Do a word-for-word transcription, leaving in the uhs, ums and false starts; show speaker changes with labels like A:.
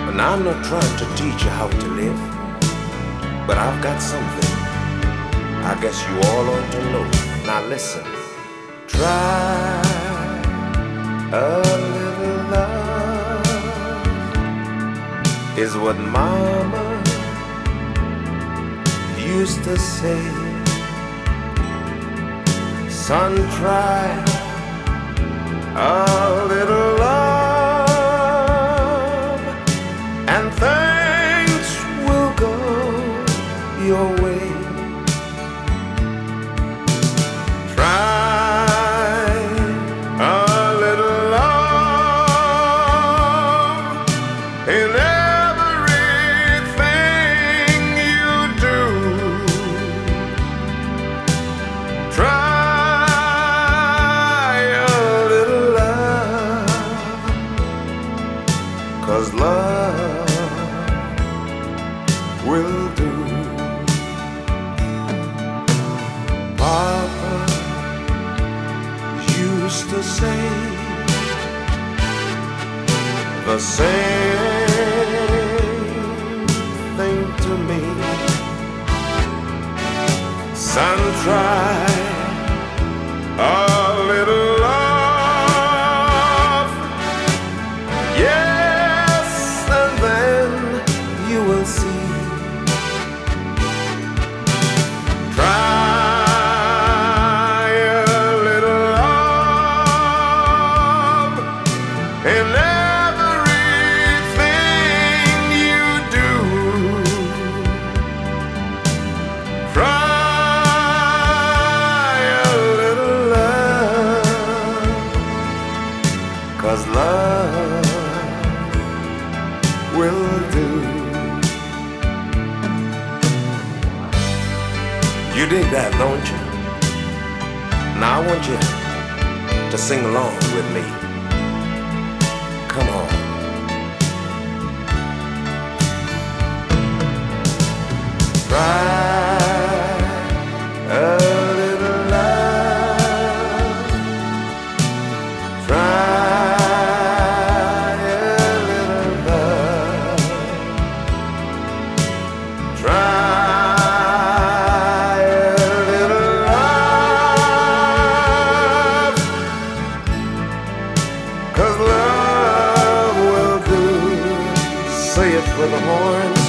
A: And I'm not trying to teach you how to live, but I've got something I guess you all ought to know. Now listen. Try a little love is what Mama used to say. Son, try a little love and things will go your way. Try a little love in everything you do. Try a little love, 'cause love will do. Papa used to say the same thing to me. Son, try a little love, yes, and then you will see. Try a little love in everything you do. Try a little love, 'cause love will do. You dig that, don't you? Now I want you to sing along with me. Come on. Try a little love. Try a little love. Try a little love, 'cause love will do. Say it with a horn.